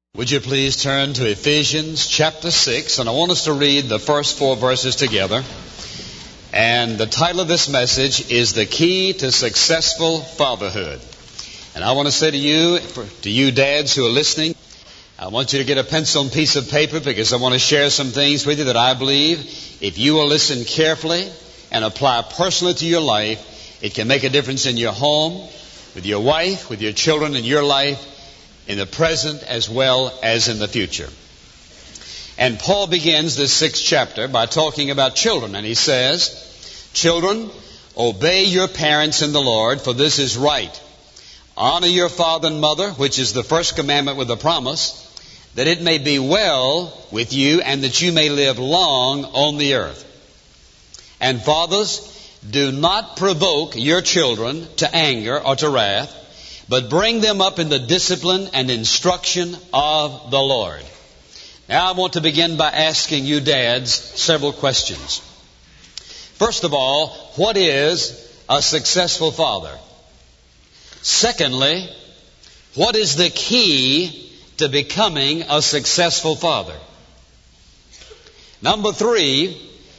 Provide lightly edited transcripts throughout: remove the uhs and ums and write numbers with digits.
Would you please turn to Ephesians chapter 6, and I want us to read the first 4 verses together. And the title of this message is The Key to Successful Fatherhood. And I want to say to you dads who are listening, I want you to get a pencil and piece of paper because I want to share some things with you that I believe if you will listen carefully and apply personally to your life, it can make a difference in your home, with your wife, with your children, in your life, in the present as well as in the future. And Paul begins this 6th chapter by talking about children. And he says, "Children, obey your parents in the Lord, for this is right. Honor your father and mother, which is the first commandment with a promise, that it may be well with you and that you may live long on the earth. And fathers, do not provoke your children to anger or to wrath, but bring them up in the discipline and instruction of the Lord." Now I want to begin by asking you dads several questions. First of all, what is a successful father? Secondly, what is the key to becoming a successful father? Number 3,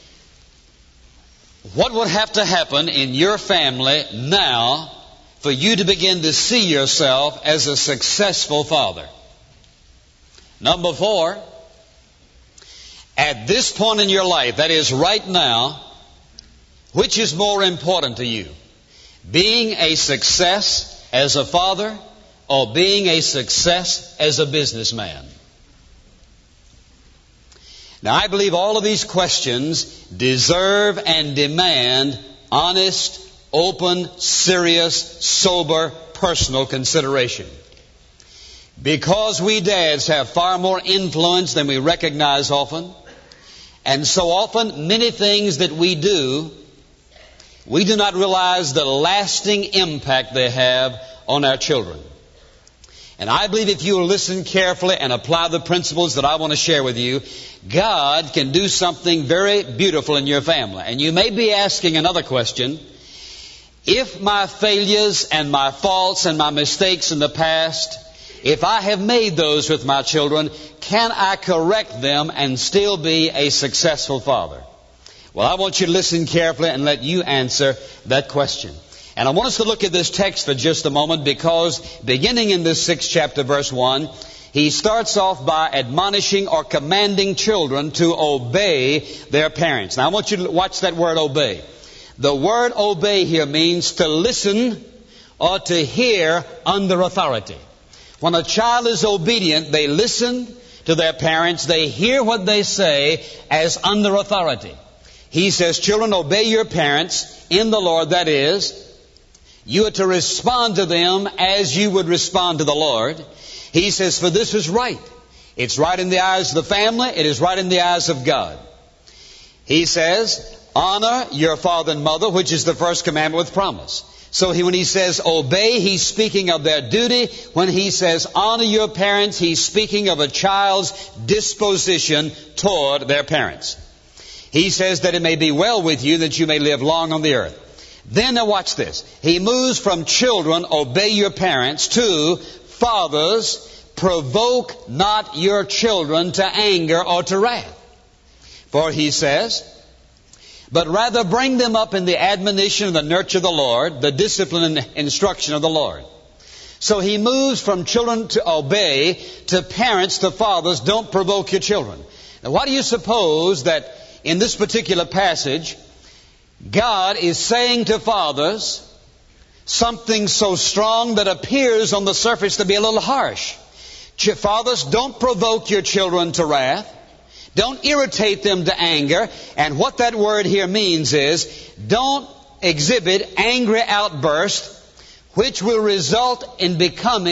what would have to happen in your family now for you to begin to see yourself as a successful father? Number 4, at this point in your life, that is right now, which is more important to you? Being a success as a father or being a success as a businessman? Now, I believe all of these questions deserve and demand honest, open, serious, sober, personal consideration. Because we dads have far more influence than we recognize often, and so often many things that we do not realize the lasting impact they have on our children. And I believe if you will listen carefully and apply the principles that I want to share with you, God can do something very beautiful in your family. And you may be asking another question: if my failures and my faults and my mistakes in the past, if I have made those with my children, can I correct them and still be a successful father? Well, I want you to listen carefully and let you answer that question. And I want us to look at this text for just a moment, because beginning in this 6th chapter, verse 1, he starts off by admonishing or commanding children to obey their parents. Now I want you to watch that word obey. The word obey here means to listen or to hear under authority. When a child is obedient, they listen to their parents. They hear what they say as under authority. He says, children, obey your parents in the Lord. That is, you are to respond to them as you would respond to the Lord. He says, for this is right. It's right in the eyes of the family. It is right in the eyes of God. He says, honor your father and mother, which is the first commandment with promise. So when he says obey, he's speaking of their duty. When he says honor your parents, he's speaking of a child's disposition toward their parents. He says that it may be well with you, that you may live long on the earth. Then now watch this. He moves from children, obey your parents, to fathers, provoke not your children to anger or to wrath. For he says, but rather bring them up in the admonition and the nurture of the Lord, the discipline and instruction of the Lord. So he moves from children to obey to parents, to fathers, don't provoke your children. Now why do you suppose that in this particular passage, God is saying to fathers something so strong that appears on the surface to be a little harsh? Fathers, don't provoke your children to wrath. Don't irritate them to anger. And what that word here means is, don't exhibit angry outbursts which will result in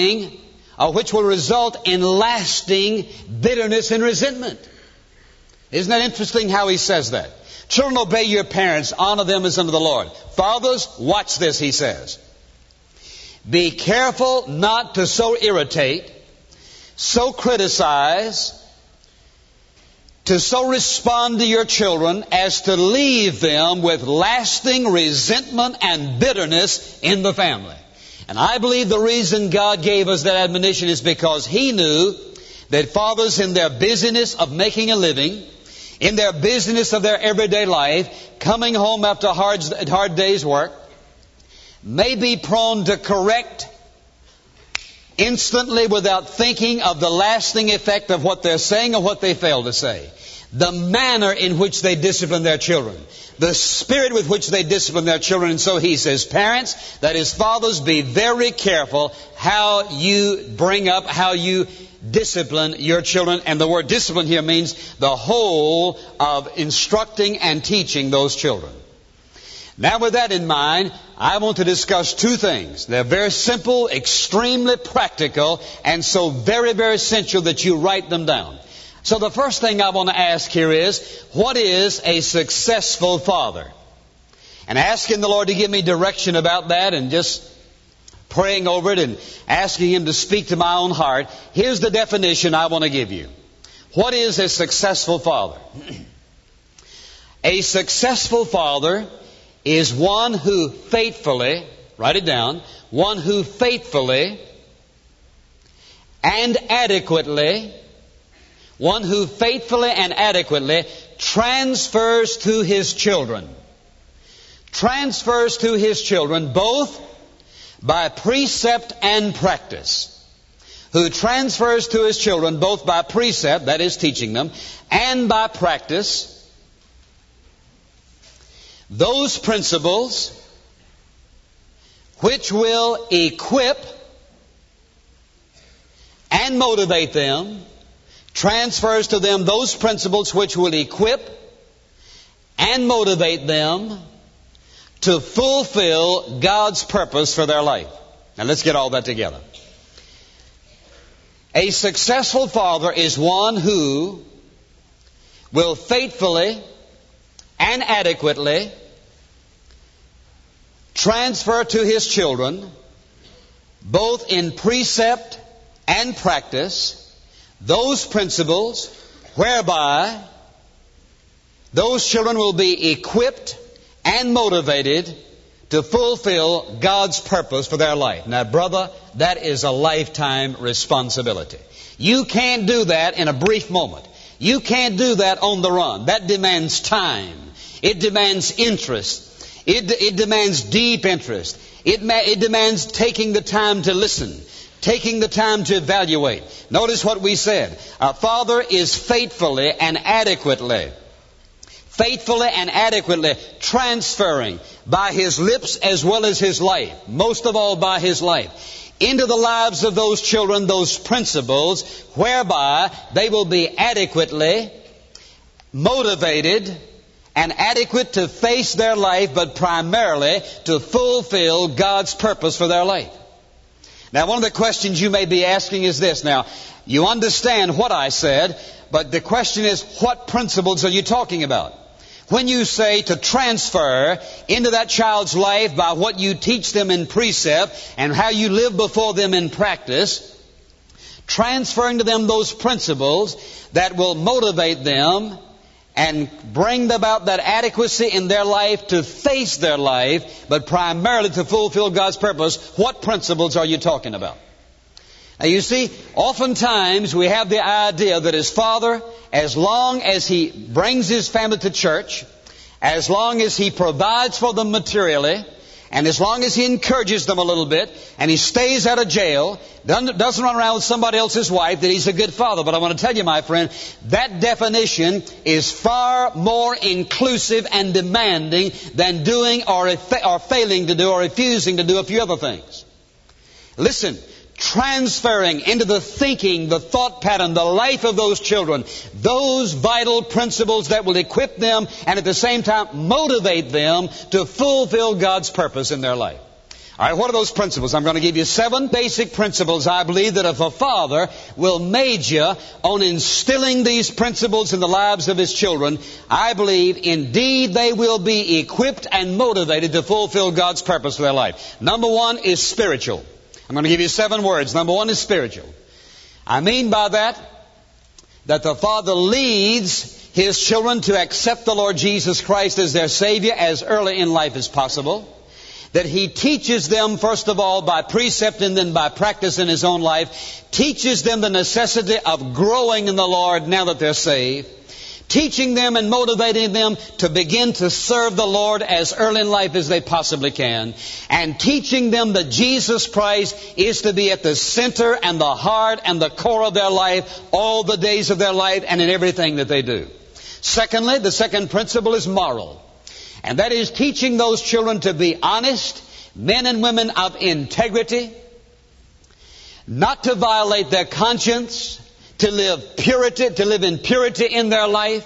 lasting bitterness and resentment. Isn't that interesting how he says that? Children, obey your parents, honor them as unto the Lord. Fathers, watch this, he says. Be careful not to so irritate, so criticize, to so respond to your children as to leave them with lasting resentment and bitterness in the family. And I believe the reason God gave us that admonition is because He knew that fathers in their busyness of making a living, in their busyness of their everyday life, coming home after a hard day's work, may be prone to correct instantly without thinking of the lasting effect of what they're saying or what they fail to say. The manner in which they discipline their children. The spirit with which they discipline their children. And so he says, parents, that is fathers, be very careful how you bring up, how you discipline your children. And the word discipline here means the whole of instructing and teaching those children. Now with that in mind, I want to discuss two things. They're very simple, extremely practical, and so very, very essential that you write them down. So the first thing I want to ask here is, what is a successful father? And asking the Lord to give me direction about that and just praying over it and asking Him to speak to my own heart. Here's the definition I want to give you. What is a successful father? A successful father is one who faithfully, write it down, one who faithfully and adequately transfers to his children. Transfers to his children both by precept and practice. Who transfers to his children both by precept, that is teaching them, and by practice those principles which will equip and motivate them. Transfers to them those principles which will equip and motivate them to fulfill God's purpose for their life. Now let's get all that together. A successful father is one who will faithfully and adequately transfer to his children, both in precept and practice, those principles whereby those children will be equipped and motivated to fulfill God's purpose for their life. Now, brother, that is a lifetime responsibility. You can't do that in a brief moment. You can't do that on the run. That demands time. It demands interest. It demands deep interest. It demands taking the time to listen. Taking the time to evaluate. Notice what we said. A father is faithfully and adequately transferring by his lips as well as his life, most of all by his life, into the lives of those children, those principles whereby they will be adequately motivated and adequate to face their life, but primarily to fulfill God's purpose for their life. Now, one of the questions you may be asking is this. Now, you understand what I said, but the question is, what principles are you talking about? When you say to transfer into that child's life by what you teach them in precept and how you live before them in practice, transferring to them those principles that will motivate them and bring about that adequacy in their life to face their life, but primarily to fulfill God's purpose, what principles are you talking about? Now you see, oftentimes we have the idea that as father, as long as he brings his family to church, as long as he provides for them materially, and as long as he encourages them a little bit, and he stays out of jail, doesn't run around with somebody else's wife, that he's a good father. But I want to tell you, my friend, that definition is far more inclusive and demanding than doing or failing to do or refusing to do a few other things. Listen, transferring into the thinking, the thought pattern, the life of those children, those vital principles that will equip them and at the same time motivate them to fulfill God's purpose in their life. All right, what are those principles? I'm going to give you 7 basic principles I believe that if a father will major on instilling these principles in the lives of his children, I believe indeed they will be equipped and motivated to fulfill God's purpose for their life. Number 1 is spiritual. I'm going to give you 7 words. Number 1 is spiritual. I mean by that the father leads his children to accept the Lord Jesus Christ as their Savior as early in life as possible. that he teaches them, first of all, by precept and then by practice in his own life, teaches them the necessity of growing in the Lord now that they're saved, teaching them and motivating them to begin to serve the Lord as early in life as they possibly can, and teaching them that Jesus Christ is to be at the center and the heart and the core of their life all the days of their life and in everything that they do. Secondly, the second principle is moral. And that is teaching those children to be honest, men and women of integrity, not to violate their conscience, to live in purity in their life,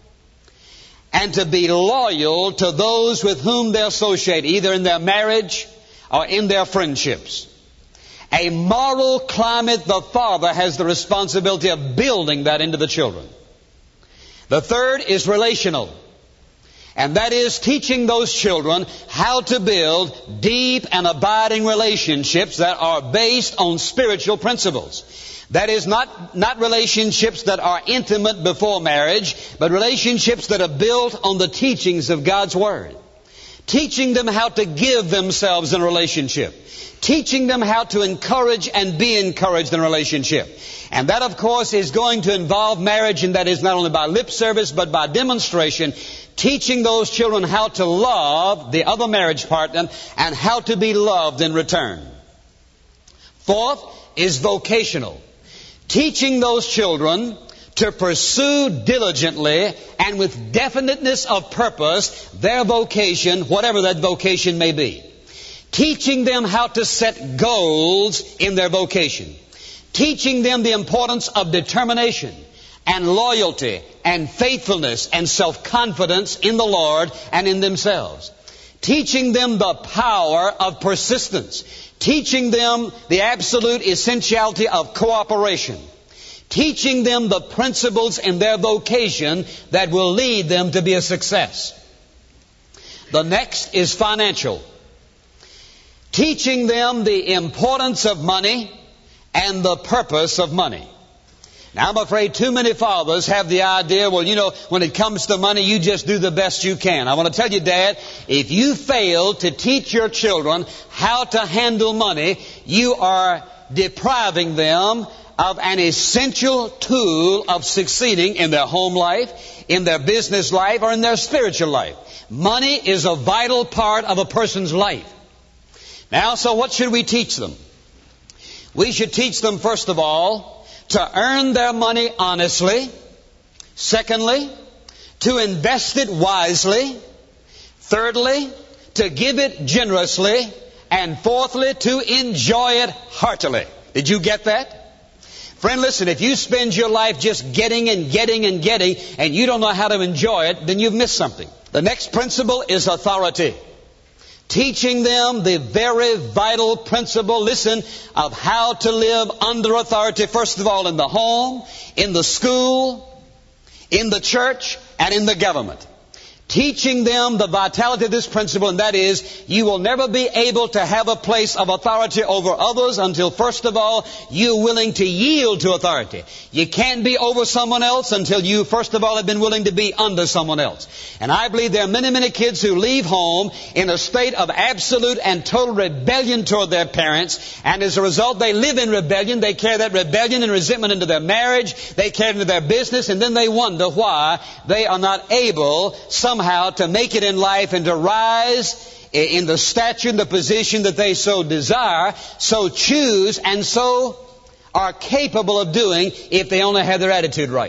and to be loyal to those with whom they associate, either in their marriage or in their friendships. A moral climate, the father has the responsibility of building that into the children. The third is relational. And that is teaching those children how to build deep and abiding relationships that are based on spiritual principles. That is not relationships that are intimate before marriage, but relationships that are built on the teachings of God's Word. Teaching them how to give themselves in a relationship. Teaching them how to encourage and be encouraged in a relationship. And that, of course, is going to involve marriage, and that is not only by lip service, but by demonstration. Teaching those children how to love the other marriage partner and how to be loved in return. Fourth is vocational. Teaching those children to pursue diligently and with definiteness of purpose their vocation, whatever that vocation may be. Teaching them how to set goals in their vocation. Teaching them the importance of determination and loyalty and faithfulness and self-confidence in the Lord and in themselves. Teaching them the power of persistence. Teaching them the absolute essentiality of cooperation. Teaching them the principles in their vocation that will lead them to be a success. The next is financial. Teaching them the importance of money and the purpose of money. Now, I'm afraid too many fathers have the idea, well, when it comes to money, you just do the best you can. I want to tell you, Dad, if you fail to teach your children how to handle money, you are depriving them of an essential tool of succeeding in their home life, in their business life, or in their spiritual life. Money is a vital part of a person's life. Now, so what should we teach them? We should teach them, first of all, to earn their money honestly. Secondly, to invest it wisely. Thirdly, to give it generously. And fourthly, to enjoy it heartily. Did you get that? Friend, listen, if you spend your life just getting and you don't know how to enjoy it, then you've missed something. The next principle is authority. Teaching them the very vital principle, listen, of how to live under authority, first of all in the home, in the school, in the church, and in the government. Teaching them the vitality of this principle, and that is, you will never be able to have a place of authority over others until, first of all, you're willing to yield to authority. You can't be over someone else until you, first of all, have been willing to be under someone else. And I believe there are many, many kids who leave home in a state of absolute and total rebellion toward their parents, and as a result, they live in rebellion. They carry that rebellion and resentment into their marriage. They carry it into their business, and then they wonder why they are not able somehow to make it in life and to rise in the stature and the position that they so desire, so choose, and so are capable of doing if they only have their attitude right.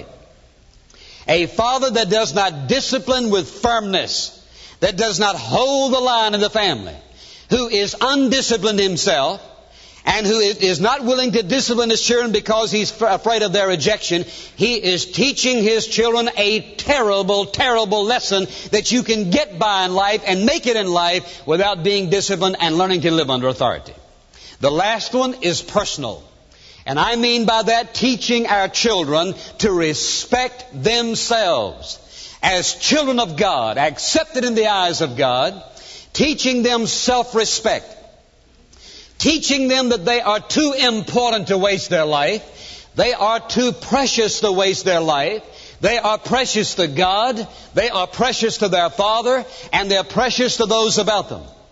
A father that does not discipline with firmness, that does not hold the line in the family, who is undisciplined himself, and who is not willing to discipline his children because he's afraid of their rejection, he is teaching his children a terrible, terrible lesson that you can get by in life and make it in life without being disciplined and learning to live under authority. The last one is personal. And I mean by that teaching our children to respect themselves as children of God, accepted in the eyes of God, teaching them self-respect. Teaching them that they are too important to waste their life. They are too precious to waste their life. They are precious to God. They are precious to their Father. And they're precious to those about them.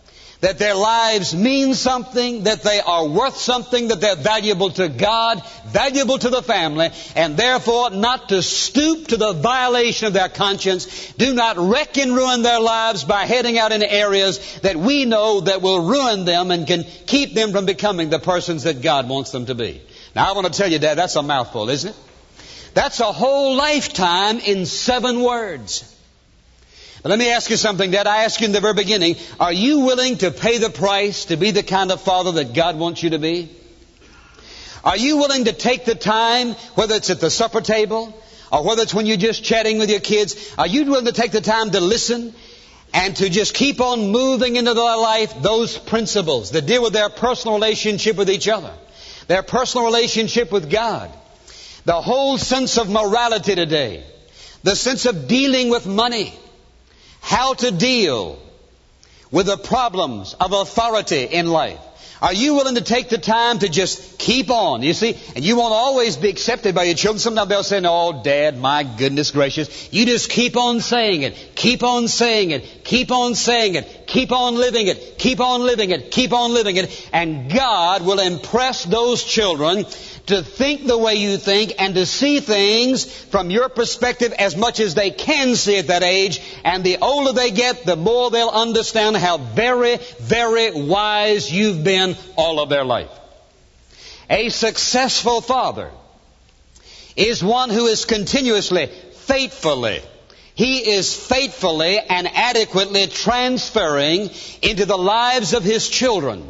that their lives mean something, that they are worth something, that they're valuable to God, valuable to the family, and therefore not to stoop to the violation of their conscience. Do not wreck and ruin their lives by heading out in areas that we know that will ruin them and can keep them from becoming the persons that God wants them to be. Now I want to tell you, Dad, that's a mouthful, isn't it? That's a whole lifetime in 7 words. But let me ask you something, Dad. I asked you in the very beginning, are you willing to pay the price to be the kind of father that God wants you to be? Are you willing to take the time, whether it's at the supper table or whether it's when you're just chatting with your kids, are you willing to take the time to listen and to just keep on moving into their life those principles that deal with their personal relationship with each other, their personal relationship with God, the whole sense of morality today, the sense of dealing with money, how to deal with the problems of authority in life? Are you willing to take the time to just keep on? You see, and you won't always be accepted by your children. Sometimes they'll say, "Oh, Dad, my goodness gracious." You just keep on saying it. Keep on saying it. Keep on saying it. Keep on living it. Keep on living it. Keep on living it. And God will impress those children to think the way you think and to see things from your perspective as much as they can see at that age. And the older they get, the more they'll understand how very, very wise you've been all of their life. A successful father is one who is continuously, faithfully, he is faithfully and adequately transferring into the lives of his children,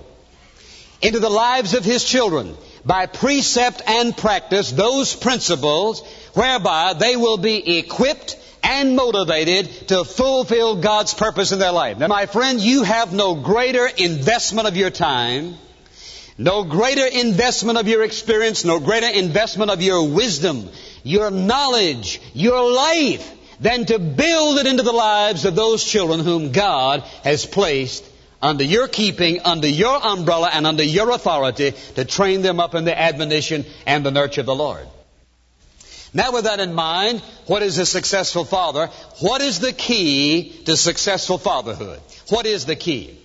by precept and practice, those principles whereby they will be equipped and motivated to fulfill God's purpose in their life. Now, my friend, you have no greater investment of your time, no greater investment of your experience, no greater investment of your wisdom, your knowledge, your life, than to build it into the lives of those children whom God has placed under your keeping, under your umbrella, and under your authority to train them up in the admonition and the nurture of the Lord. Now, with that in mind, what is a successful father? What is the key to successful fatherhood? What is the key?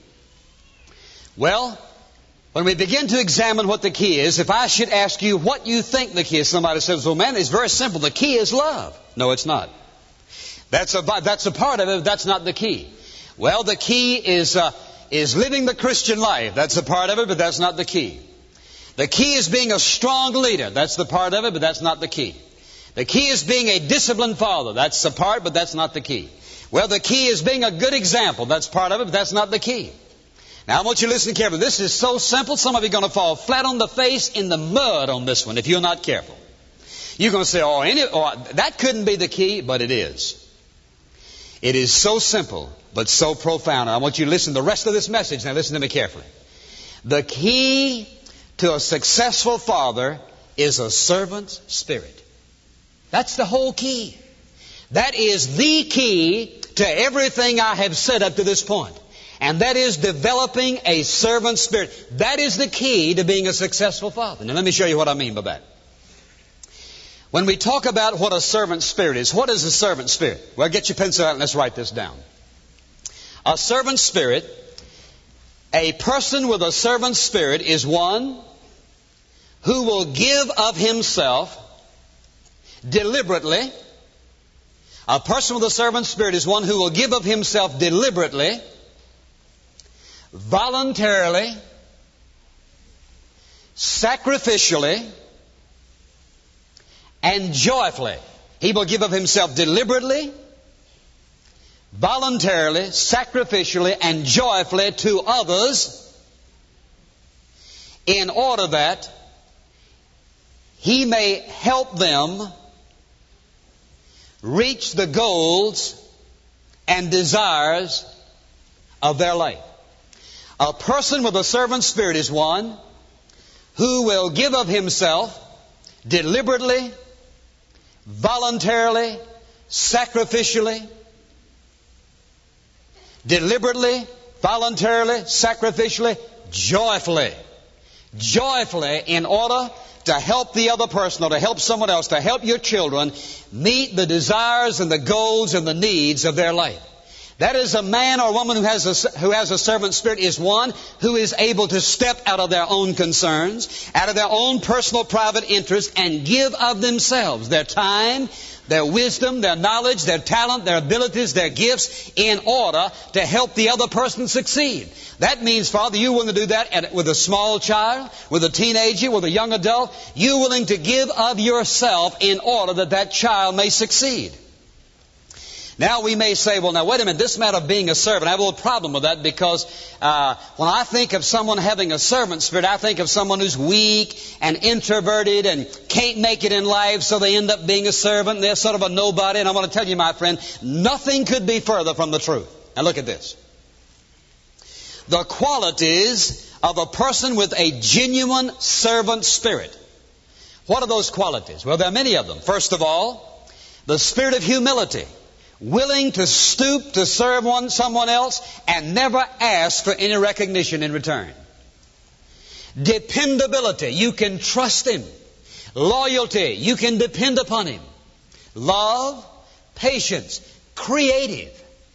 Well, when we begin to examine what the key is, if I should ask you what you think the key is, somebody says, "Well, man, it's very simple. The key is love." No, it's not. That's a part of it. That's not the key. Well, the key is living the Christian life. That's a part of it, but that's not the key. The key is being a strong leader. That's the part of it, but that's not the key. The key is being a disciplined father. That's the part, but that's not the key. Well, the key is being a good example. That's part of it, but that's not the key. Now, I want you to listen carefully. This is so simple, some of you are going to fall flat on the face in the mud on this one if you're not careful. You're going to say, that couldn't be the key, but it is. It is so simple, but so profound. I want you to listen to the rest of this message. Now listen to me carefully. The key to a successful father is a servant's spirit. That's the whole key. That is the key to everything I have said up to this point. And that is developing a servant's spirit. That is the key to being a successful father. Now let me show you what I mean by that. When we talk about what a servant spirit is, what is a servant spirit? Well, get your pencil out and let's write this down. A servant spirit, a person with a servant spirit is one who will give of himself deliberately. A person with a servant spirit is one who will give of himself deliberately, voluntarily, sacrificially, and joyfully. He will give of himself deliberately, voluntarily, sacrificially, and joyfully to others in order that he may help them reach the goals and desires of their life. A person with a servant spirit is one who will give of himself deliberately, voluntarily, sacrificially, joyfully, in order to help the other person or to help someone else, to help your children meet the desires and the goals and the needs of their life. That is, a man or woman who has a servant spirit is one who is able to step out of their own concerns, out of their own personal private interests, and give of themselves, their time, their wisdom, their knowledge, their talent, their abilities, their gifts, in order to help the other person succeed. That means, Father, you're willing to do that with a small child, with a teenager, with a young adult. You're willing to give of yourself in order that that child may succeed. Now we may say, well, now wait a minute, this matter of being a servant, I have a little problem with that, because when I think of someone having a servant spirit, I think of someone who's weak and introverted and can't make it in life, so they end up being a servant, and they're sort of a nobody. And I want to tell you, my friend, nothing could be further from the truth. Now look at this. The qualities of a person with a genuine servant spirit. What are those qualities? Well, there are many of them. First of all, the spirit of humility. Willing to stoop to serve someone else and never ask for any recognition in return. Dependability. You can trust him. Loyalty. You can depend upon him. Love. Patience. Creative.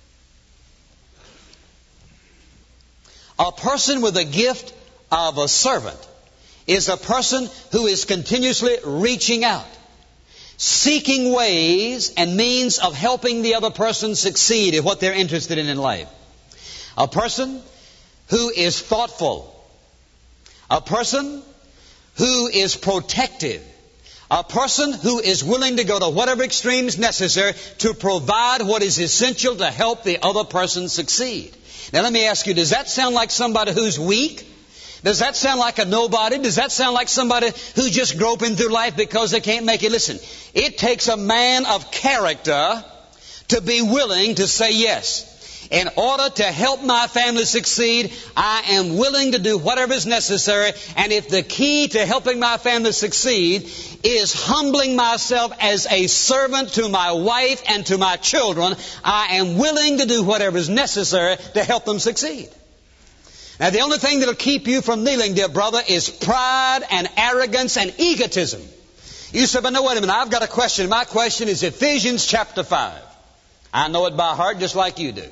A person with a gift of a servant is a person who is continuously reaching out, seeking ways and means of helping the other person succeed in what they're interested in life. A person who is thoughtful. A person who is protective. A person who is willing to go to whatever extremes necessary to provide what is essential to help the other person succeed. Now let me ask you, does that sound like somebody who's weak? Does that sound like a nobody? Does that sound like somebody who's just groping through life because they can't make it? Listen, it takes a man of character to be willing to say yes. In order to help my family succeed, I am willing to do whatever is necessary. And if the key to helping my family succeed is humbling myself as a servant to my wife and to my children, I am willing to do whatever is necessary to help them succeed. Now, the only thing that will keep you from kneeling, dear brother, is pride and arrogance and egotism. You say, but no, wait a minute, I've got a question. My question is Ephesians chapter 5. I know it by heart just like you do.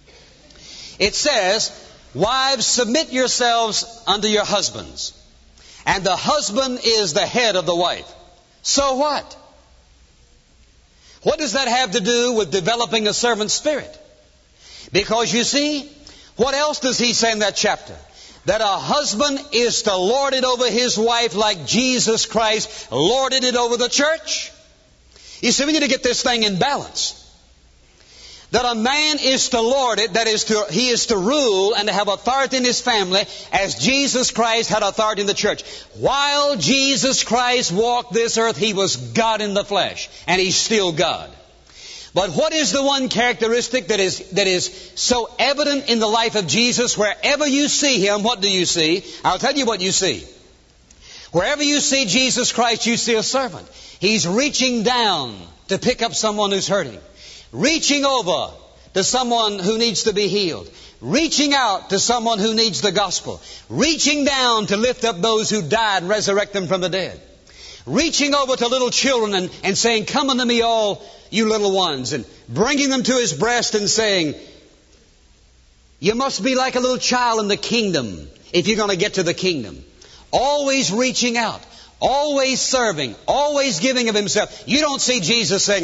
It says, wives, submit yourselves unto your husbands. And the husband is the head of the wife. So what? What does that have to do with developing a servant spirit? Because you see, what else does he say in that chapter? That a husband is to lord it over his wife like Jesus Christ lorded it over the church. You see, we need to get this thing in balance. That a man is to lord it, that is, he is to rule and to have authority in his family as Jesus Christ had authority in the church. While Jesus Christ walked this earth, he was God in the flesh, and he's still God. But what is the one characteristic that is so evident in the life of Jesus? Wherever you see him, what do you see? I'll tell you what you see. Wherever you see Jesus Christ, you see a servant. He's reaching down to pick up someone who's hurting. Reaching over to someone who needs to be healed. Reaching out to someone who needs the gospel. Reaching down to lift up those who died and resurrect them from the dead. Reaching over to little children and saying, come unto me all you little ones, and bringing them to his breast and saying, you must be like a little child in the kingdom if you're going to get to the kingdom. Always reaching out, always serving, always giving of himself. You don't see Jesus saying,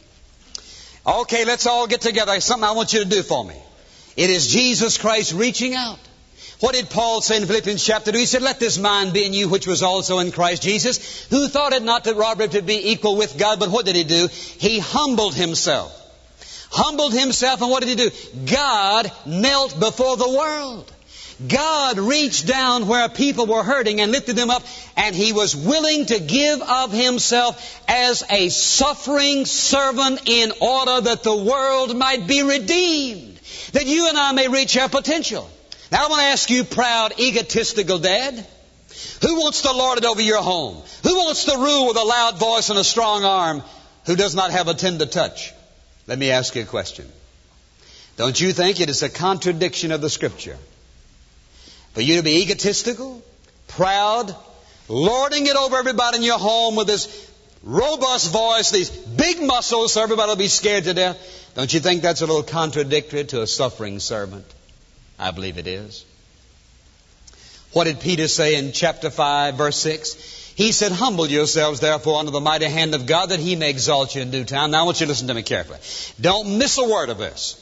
okay, let's all get together. Something I want you to do for me. It is Jesus Christ reaching out. What did Paul say in Philippians chapter 2? He said, let this mind be in you which was also in Christ Jesus, who thought it not that robbery to be equal with God. But what did he do? He humbled himself. Humbled himself, and what did he do? God knelt before the world. God reached down where people were hurting and lifted them up, and he was willing to give of himself as a suffering servant in order that the world might be redeemed, that you and I may reach our potential. Now I want to ask you, proud, egotistical dad, who wants to lord it over your home? Who wants to rule with a loud voice and a strong arm who does not have a tender touch? Let me ask you a question. Don't you think it is a contradiction of the Scripture for you to be egotistical, proud, lording it over everybody in your home with this robust voice, these big muscles, so everybody will be scared to death. Don't you think that's a little contradictory to a suffering servant? I believe it is. What did Peter say in chapter 5, verse 6? He said, humble yourselves, therefore, under the mighty hand of God, that He may exalt you in due time. Now, I want you to listen to me carefully. Don't miss a word of this.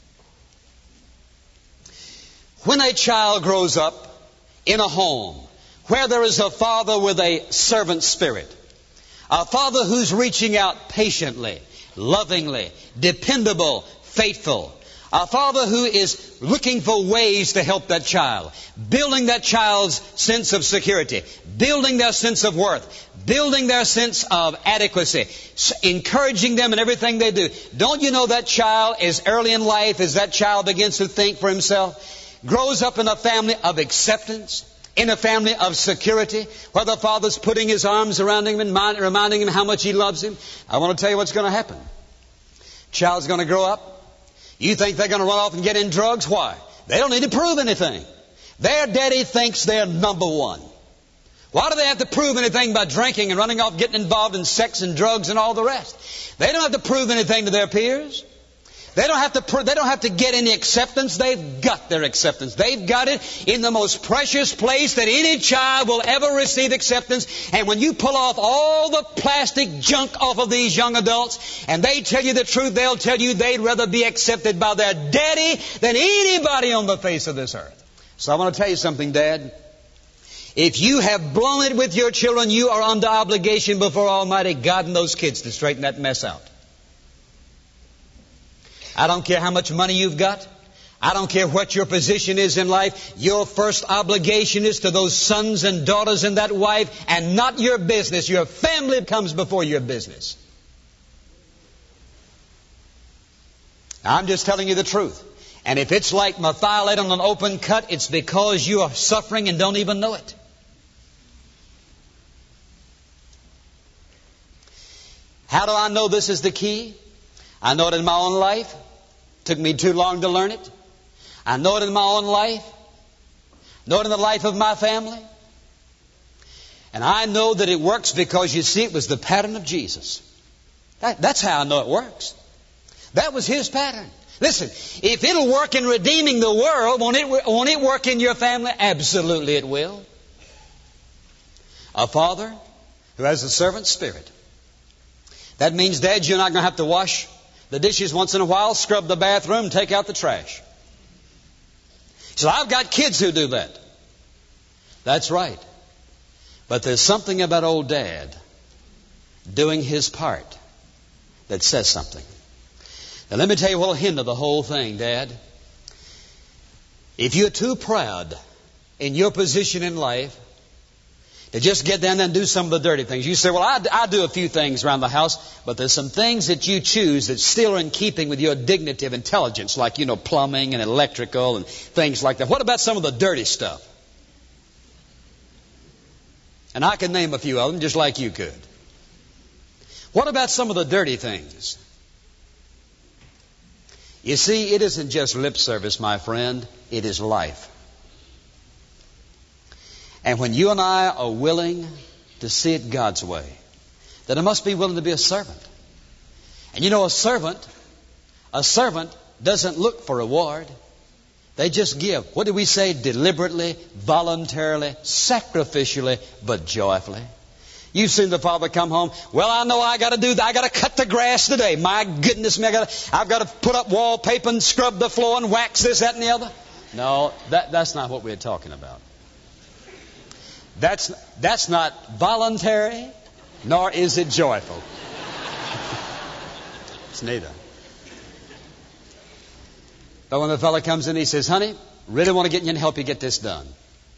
When a child grows up in a home where there is a father with a servant spirit, a father who's reaching out patiently, lovingly, dependable, faithful, a father who is looking for ways to help that child, building that child's sense of security, building their sense of worth, building their sense of adequacy, encouraging them in everything they do. Don't you know that child, as early in life as that child begins to think for himself, grows up in a family of acceptance, in a family of security, where the father's putting his arms around him and reminding him how much he loves him? I want to tell you what's going to happen. Child's going to grow up. You think they're going to run off and get in drugs? Why? They don't need to prove anything. Their daddy thinks they're number one. Why do they have to prove anything by drinking and running off, getting involved in sex and drugs and all the rest? They don't have to prove anything to their peers. They don't have to get any acceptance. They've got their acceptance. They've got it in the most precious place that any child will ever receive acceptance. And when you pull off all the plastic junk off of these young adults and they tell you the truth, they'll tell you they'd rather be accepted by their daddy than anybody on the face of this earth. So I want to tell you something, Dad. If you have blown it with your children, you are under obligation before Almighty God and those kids to straighten that mess out. I don't care how much money you've got. I don't care what your position is in life. Your first obligation is to those sons and daughters and that wife, and not your business. Your family comes before your business. I'm just telling you the truth. And if it's like methylate on an open cut, it's because you are suffering and don't even know it. How do I know this is the key? I know it in my own life. Took me too long to learn it. I know it in my own life. Know it in the life of my family. And I know that it works because, you see, it was the pattern of Jesus. That's how I know it works. That was His pattern. Listen, if it'll work in redeeming the world, won't it work in your family? Absolutely it will. A father who has a servant spirit. That means, Dad, you're not going to have to wash the dishes once in a while, scrub the bathroom, take out the trash. So I've got kids who do that. That's right. But there's something about old Dad doing his part that says something. Now let me tell you a little hint of the whole thing, Dad. If you're too proud in your position in life to just get down there and do some of the dirty things. You say, well, I do a few things around the house, but there's some things that you choose that still are in keeping with your dignity of intelligence, like, plumbing and electrical and things like that. What about some of the dirty stuff? And I can name a few of them just like you could. What about some of the dirty things? You see, it isn't just lip service, my friend. It is life. And when you and I are willing to see it God's way, then I must be willing to be a servant. And a servant doesn't look for reward. They just give. What do we say? Deliberately, voluntarily, sacrificially, but joyfully. You've seen the father come home. Well, I know I got to cut the grass today. My goodness me, I've got to put up wallpaper and scrub the floor and wax this, that, and the other. No, that's not what we're talking about. That's not voluntary, nor is it joyful. It's neither. But when the fellow comes in, he says, honey, really want to get you and help you get this done.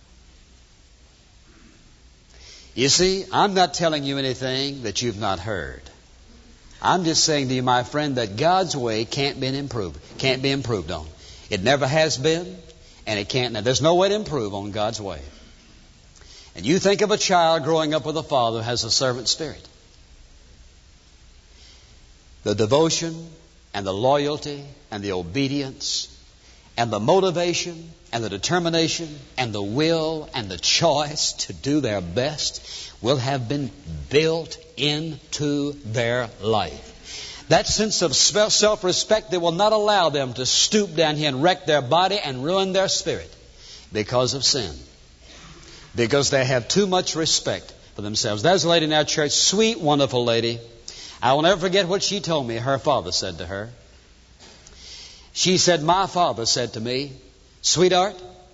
You see, I'm not telling you anything that you've not heard. I'm just saying to you, my friend, that God's way can't be improved on. It never has been, and it can't now. There's no way to improve on God's way. And you think of a child growing up with a father who has a servant spirit. The devotion and the loyalty and the obedience and the motivation and the determination and the will and the choice to do their best will have been built into their life. That sense of self-respect that will not allow them to stoop down here and wreck their body and ruin their spirit because of sin. Because they have too much respect for themselves. There's a lady in our church, sweet, wonderful lady. I will never forget what she told me her father said to her. She said, my father said to me, sweetheart,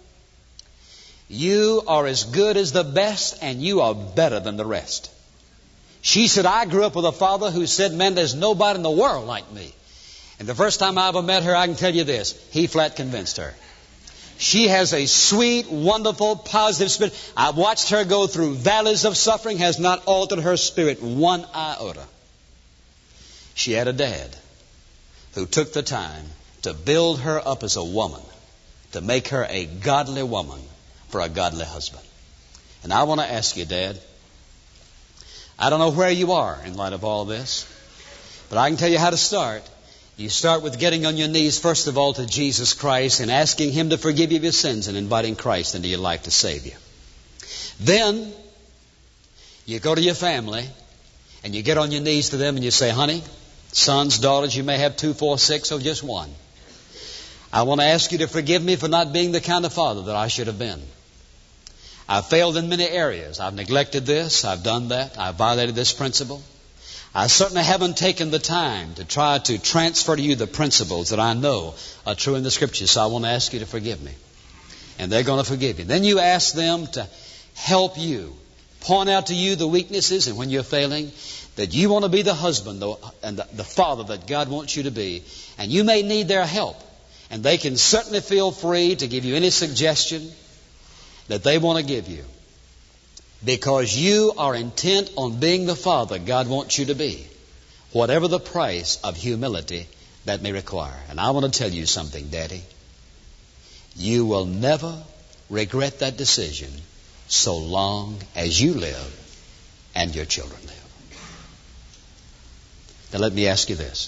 you are as good as the best and you are better than the rest. She said, I grew up with a father who said, man, there's nobody in the world like me. And the first time I ever met her, I can tell you this, he flat convinced her. She has a sweet, wonderful, positive spirit. I've watched her go through valleys of suffering, has not altered her spirit one iota. She had a dad who took the time to build her up as a woman, to make her a godly woman for a godly husband. And I want to ask you, Dad, I don't know where you are in light of all this, but I can tell you how to start. You start with getting on your knees, first of all, to Jesus Christ and asking Him to forgive you of your sins and inviting Christ into your life to save you. Then you go to your family and you get on your knees to them and you say, honey, sons, daughters, you may have 2, 4, 6, or just one. I want to ask you to forgive me for not being the kind of father that I should have been. I've failed in many areas. I've neglected this. I've done that. I've violated this principle. I certainly haven't taken the time to try to transfer to you the principles that I know are true in the Scriptures. So I want to ask you to forgive me. And they're going to forgive you. Then you ask them to help you, point out to you the weaknesses, and when you're failing, that you want to be the husband and the father that God wants you to be. And you may need their help. And they can certainly feel free to give you any suggestion that they want to give you, because you are intent on being the father God wants you to be, whatever the price of humility that may require. And I want to tell you something, Daddy. You will never regret that decision so long as you live and your children live. Now let me ask you this.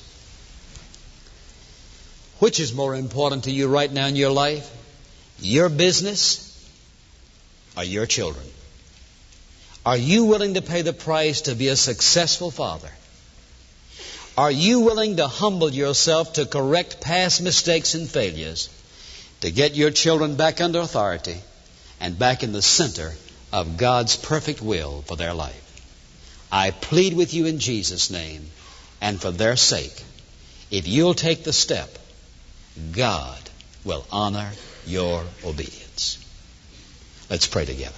Which is more important to you right now in your life? Your business or your children? Are you willing to pay the price to be a successful father? Are you willing to humble yourself to correct past mistakes and failures, to get your children back under authority and back in the center of God's perfect will for their life? I plead with you in Jesus' name and for their sake, if you'll take the step, God will honor your obedience. Let's pray together.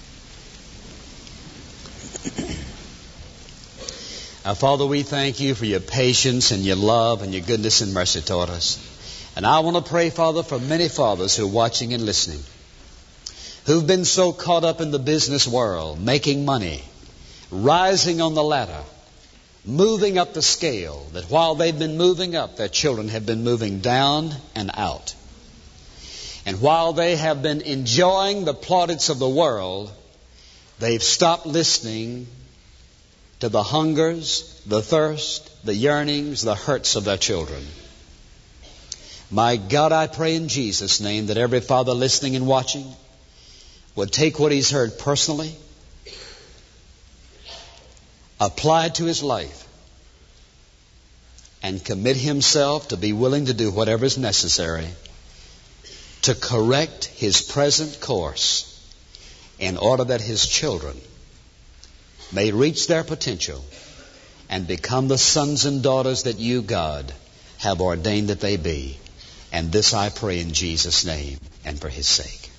Our Father, we thank you for your patience and your love and your goodness and mercy toward us. And I want to pray, Father, for many fathers who are watching and listening, who've been so caught up in the business world, making money, rising on the ladder, moving up the scale, that while they've been moving up, their children have been moving down and out. And while they have been enjoying the plaudits of the world, they've stopped listening to the hungers, the thirst, the yearnings, the hurts of their children. My God, I pray in Jesus' name that every father listening and watching would take what he's heard personally, apply it to his life, and commit himself to be willing to do whatever is necessary to correct his present course in order that his children may reach their potential and become the sons and daughters that you, God, have ordained that they be. And this I pray in Jesus' name and for his sake.